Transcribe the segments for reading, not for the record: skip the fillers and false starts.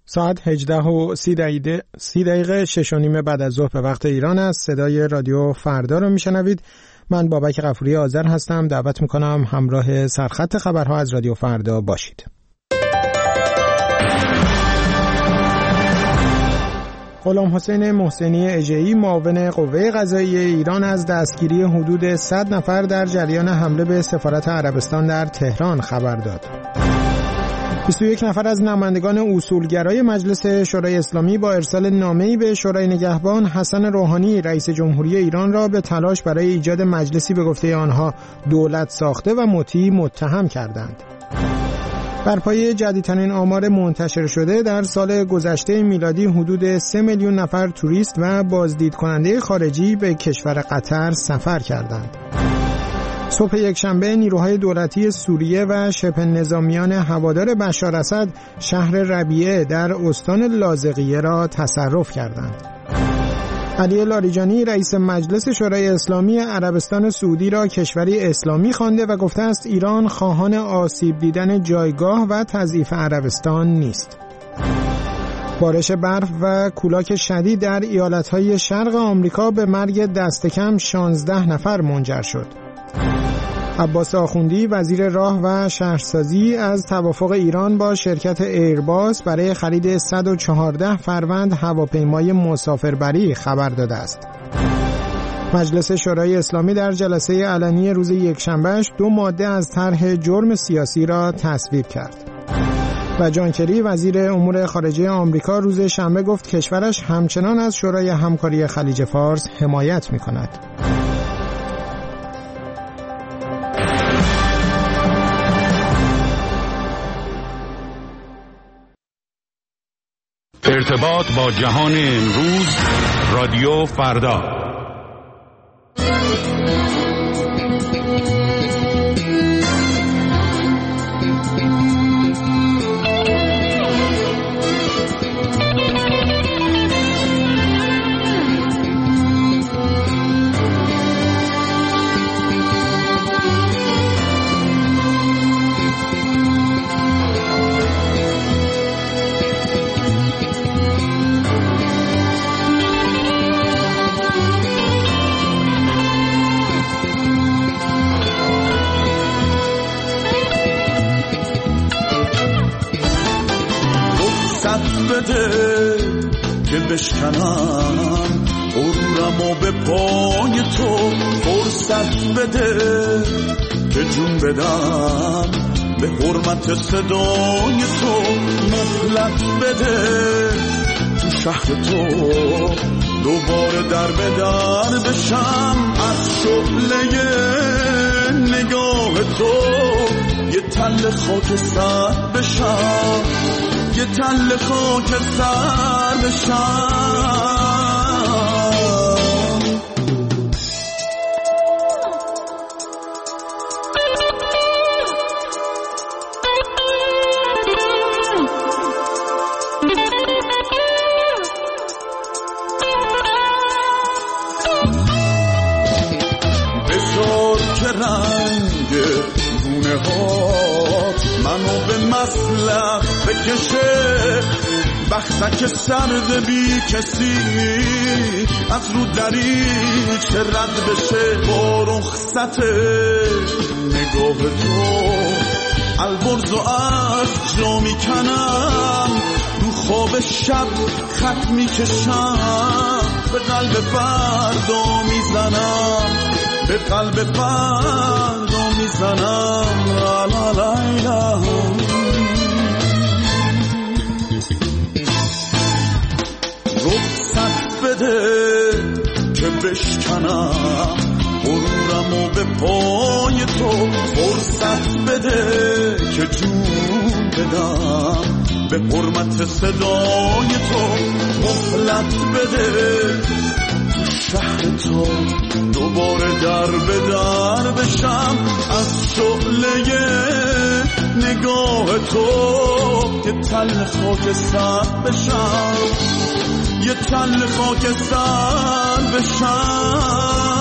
ساعت 18:30 6:30 بعد از ظهر به وقت ایران است. صدای رادیو فردا رو میشنوید. من بابک غفوری آذر هستم. دعوت میکنم همراه سرخط خبرها از رادیو فردا باشید. غلام حسین محسنی اژه‌ای معاون قوه قضاییه ایران از دستگیری حدود 100 نفر در جریان حمله به سفارت عربستان در تهران خبر داد. 21 نفر از نمایندگان اصولگرای مجلس شورای اسلامی با ارسال نامه‌ای به شورای نگهبان حسن روحانی رئیس جمهوری ایران را به تلاش برای ایجاد مجلسی به گفته آنها دولت ساخته و مطیع متهم کردند. بر پایه جدیدترین آمار منتشر شده در سال گذشته میلادی حدود 3 میلیون نفر توریست و بازدید کننده خارجی به کشور قطر سفر کردند. صبح یکشنبه نیروهای دولتی سوریه و شبه نظامیان هوادار بشار اسد شهر ربیعه در استان لاذقیه را تصرف کردند. علی لاریجانی رئیس مجلس شورای اسلامی عربستان سعودی را کشوری اسلامی خوانده و گفته است ایران خواهان آسیب دیدن جایگاه و تضعیف عربستان نیست. بارش برف و کولاک شدید در ایالت‌های شرق آمریکا به مرگ دست کم 16 نفر منجر شد. عباس آخوندی وزیر راه و شهرسازی از توافق ایران با شرکت ایرباس برای خرید 114 فروند هواپیمای مسافربری خبر داده است. مجلس شورای اسلامی در جلسه علنی روز یکشنبهش 2 ماده از طرح جرم سیاسی را تصویب کرد. و جان کری وزیر امور خارجه آمریکا روز شنبه گفت کشورش همچنان از شورای همکاری خلیج فارس حمایت می‌کند. ارتباط با جهان امروز، رادیو فردا. بده که بشکنم غرورمو به پای تو، فرصت بده که جون بدم به حرمت صدای تو، مهلت بده تو شهر تو دوباره در به در بشم از شعله نگاه تو، یه تل خاک سر بشم، یه تل خاک سر بشم. بذار که رنگ گونه هات منو به مسلخ بکشه، بختک سرد بی کسی از رو دریچه رد بشه، با رخصت نگاه تو البرز و از جا میکنم، رو خواب شب خط میکشم، به قلب فردا میزنم، به قلب فردا میزنم. لا لا لا لا رخصت بده که بشکنم غرورمو به پای تو، فرصت بده که جون بدم به حرمت صدای تو، مهلت بده تو شهر تو دوباره در به در بشم از شعله نگاه تو، یه تل خاک سر بشم، یه تل خاک سر بشم.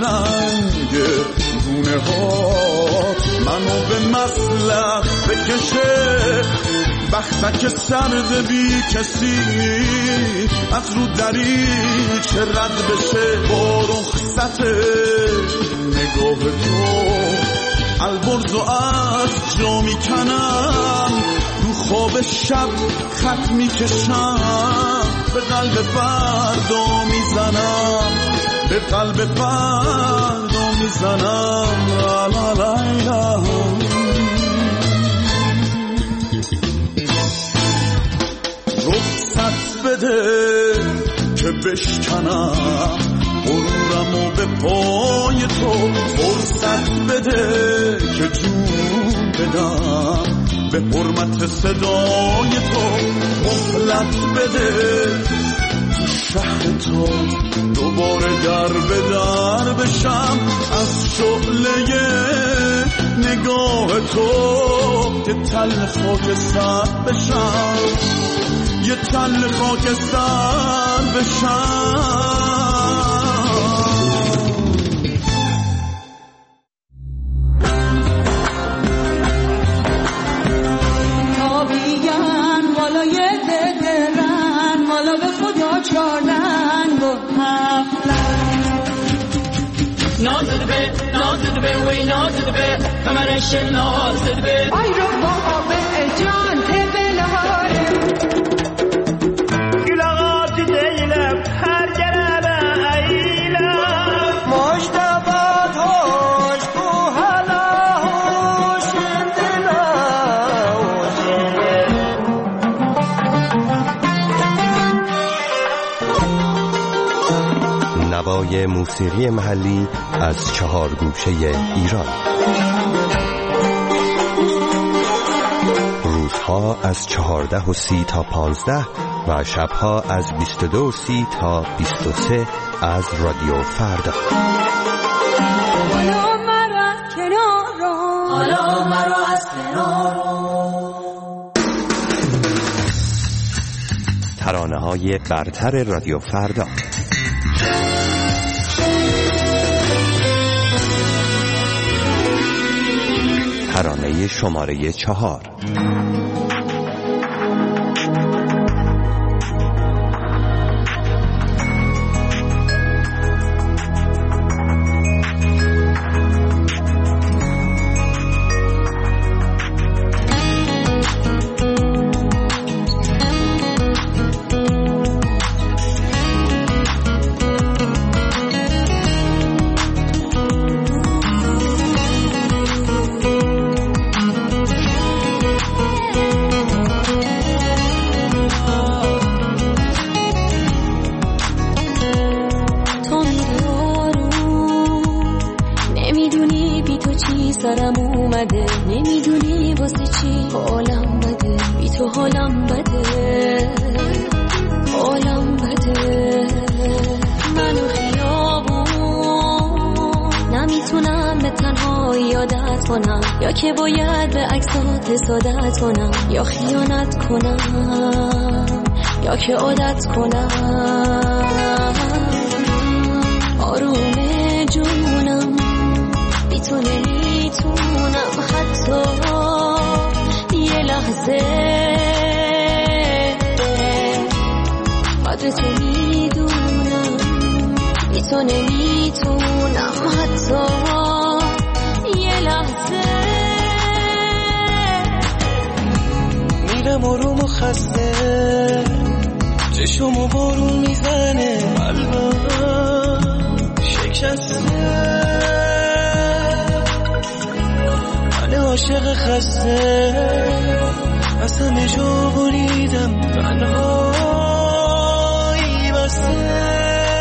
رنگ گونه ها منو به مسلخ بکشه بختک سرد بی کسی از رو دریچه رد بشه با رخصت نگاه تو البرزو از جا میکنم رو خواب شب خط میکشم به قلب فردا میزنم به قلب فردا میزنم لا لا لا لا. رخصت بده که بشکنم غرورمو به پای تو فرصت بده که جون بدم به حرمت صدای تو مهلت بده تو شهر تو دوباره در به در بشم از شعله نگاه تو یه تل خاک سر بشم یه تل خاک سر بشم. نازد به وی نازد به کمرش نازد به آی رو بابا به جان تبه نهاره گلاغات دیلم هر جرابه ایلم مجدبات هوش بو حالا هوش دلا نوای موسیقی محلی از 4 گوشه ایران. روزها از 14:30 تا 15 و شبها از 22:30 تا 23 از رادیو فردا. حالا مرا کنارو حالا مرا از کنارو. ترانه‌های برتر رادیو فردا. ترانه شماره 4. سرم اومده نمیدونی واسه چی حالم بده بی تو حالم بده حالم بده منو خیابون نمیتونم به تنهایی عادت کنم یا که باید به عکسات حسادت کنم یا خیانت کنم یا که عادت کنم آروم جونم بی تو نمیتونم حتی یه لحظه قدر تو میدونم بی تو نمیتونم حتی یه لحظه میرم آروم و خسته چشمو بارون میزنه قلبم شکسته من عاشق خسته از همه جا بریدم تنهایی بسته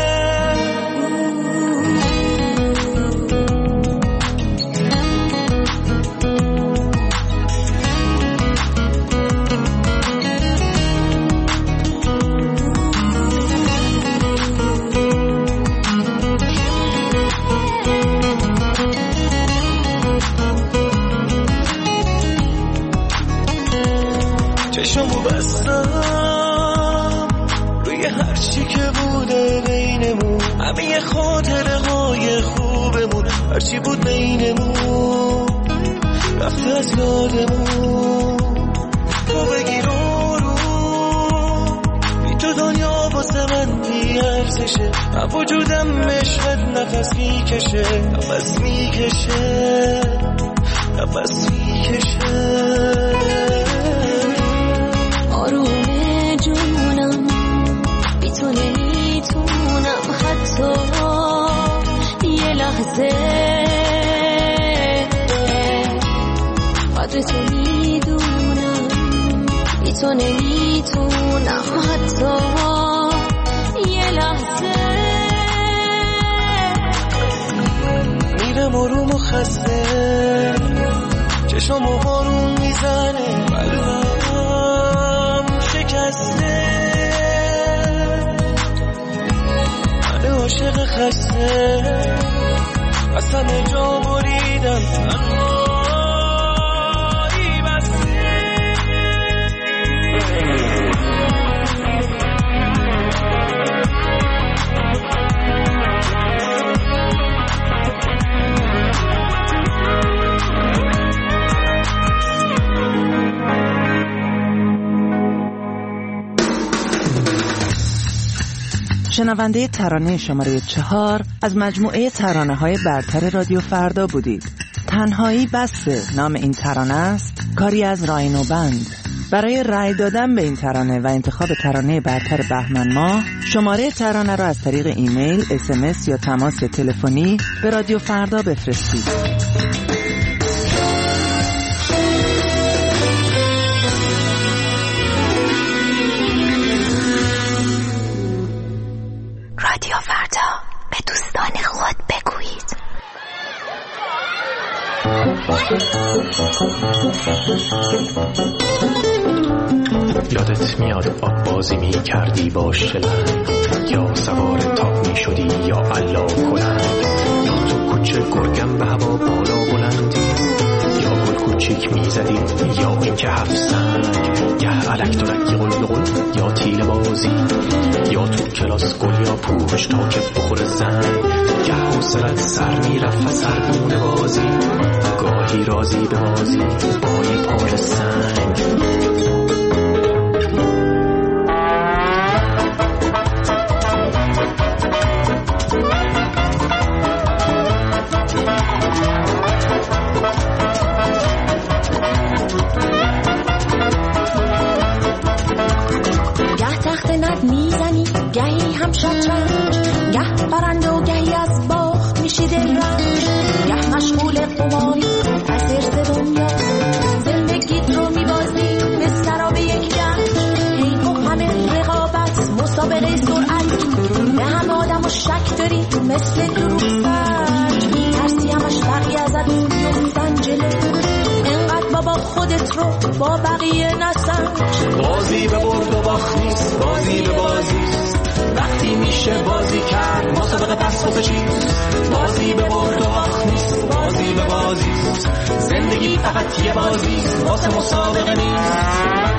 چشمو بستم روی هر چی که بوده بینمون همه خاطره های خوب هرچی بود بینمون رفته از یادمون. تو بگیر رو بی تو دنیا واسه من بی ارزشه، من وجودم عشقت نفس میکشه، نفس میکشه، نفس میکشه. آروم جونم بی تو نمیتونم حتی یه لحظه قدر تو میدونم، بی تو نمیتونم حتی یه لحظه. میرم آروم و خسته، چشم و بارون میزنه، قلبم شکسته، من عاشق خسته، از همه جا بریدم، تنهایی بسته. شنونده ترانه شماره 4 از مجموعه ترانه‌های برتر رادیو فردا بودید. تنهایی بسته نام این ترانه است، کاری از راینو بند. برای رأی دادن به این ترانه و انتخاب ترانه برتر بهمن ماه، شماره ترانه را از طریق ایمیل، SMS یا تماس تلفنی به رادیو فردا بفرستید. رادیو فردا، به دوستان خود بگویید. یادت میاد آب بازی می کردی با شلنگ، یا سوار تاق می شدی یا علا کلند، یا تو کوچه گرگم به هوا بالا بلندی، یا گل کوچیک می زدی یا این که هفت سنگ، یا علک درکی قل یا تیل بازی، یا تو کلاس گل یا پوش تا که بخور زنگ، یا حوصلت سر می رفت سرگونه بازی، گاهی رازی به بازی با یه پار سنگ. گهی هم شطرنج، گه برنده و گهی از باخت میشی دلرنج، گه مشغول قماری از ارز دنیا، زندگیت رو میبازی مثل سراب یک گنج، حیف و همه رقابت مسابقه سرعت، به همه آدم و شک داری مثل دروغ سنج، میترسی همش بقیه ازت بیفتن جلو، انقدر بابا خودت رو با بقیه نسنج. بازی به برد و باخت نیست، بازی به بازی، وقتی میشه بازی کرد مسابقه پس واسه چیست، بازی به برد و باخت نیست، بازی به بازی، زندگی فقط یه بازی واسه مسابقه نیست.